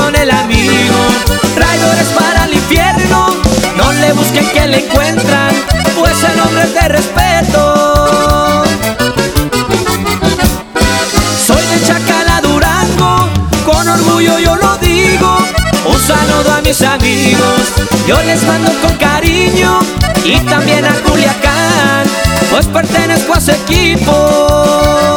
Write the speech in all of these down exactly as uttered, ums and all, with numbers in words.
con el amigo. Traidores para el infierno, no le busquen que le encuentran, pues el hombre es de respeto. Soy de Chacala, Durango, con orgullo yo lo digo. Un saludo a mis amigos, yo les mando con cariño, y también a Culiacán, pues pertenezco a ese equipo.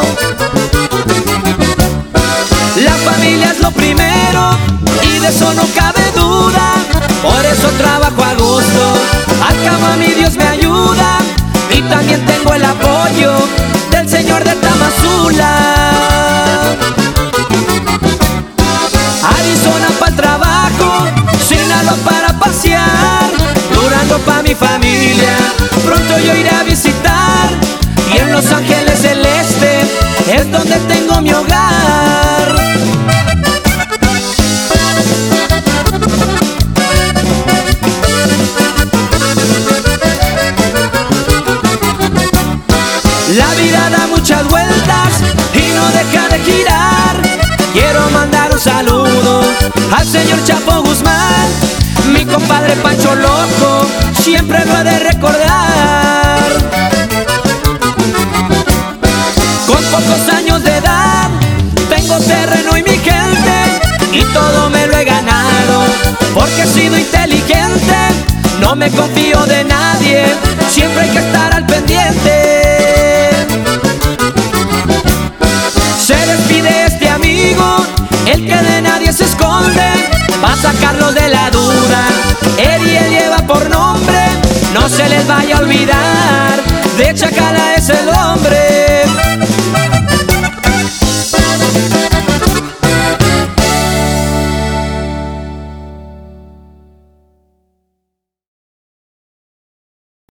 La familia es lo primero, y de eso no cabe duda. Por eso trabajo a gusto, al cabo a mi Dios me ayuda. Y también tengo el apoyo del señor de Tamazula. Arizona para el trabajo, Sinaloa para pasear, Durango para mi familia, pronto yo iré a visitar. Y en Los Ángeles el Este es donde tengo mi hogar. La vida da muchas vueltas y no deja de girar. Quiero mandar un saludo al señor Chapo Guzmán, mi compadre Pancho Loco, siempre lo he de recordar. Con pocos años de edad, tengo terreno y mi gente, y todo me lo he ganado, porque he sido inteligente. No me confío de nadie, siempre hay que estar al pendiente. Se despide este amigo, el que de nadie se esconde, va a sacarlos de la duda. Eriel lleva por nombre, no se les vaya a olvidar.